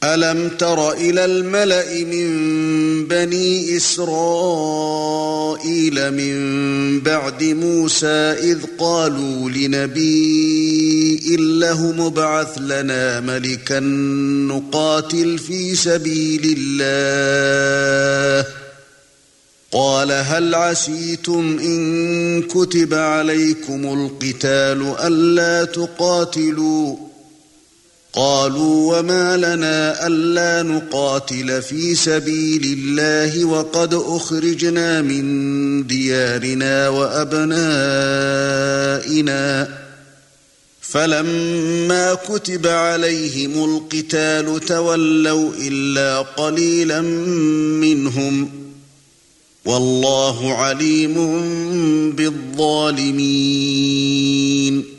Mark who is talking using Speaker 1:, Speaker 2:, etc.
Speaker 1: أَلَمْ تَرَ إِلَى الْمَلَإِ مِنْ بَنِي إِسْرَائِيلَ مِنْ بَعْدِ مُوسَى إِذْ قَالُوا لِنَبِيٍّ لَهُ ابْعَثْ لَنَا مَلِكًا نُقَاتِلْ فِي سَبِيلِ اللَّهِ قَالَ هَلْ عَسَيْتُمْ إِن كُتِبَ عَلَيْكُمُ الْقِتَالُ أَلَّا تُقَاتِلُوا قالوا وما لنا ألا نقاتل في سبيل الله وقد أخرجنا من ديارنا وأبنائنا فلما كتب عليهم القتال تولوا إلا قليلا منهم والله عليم بالظالمين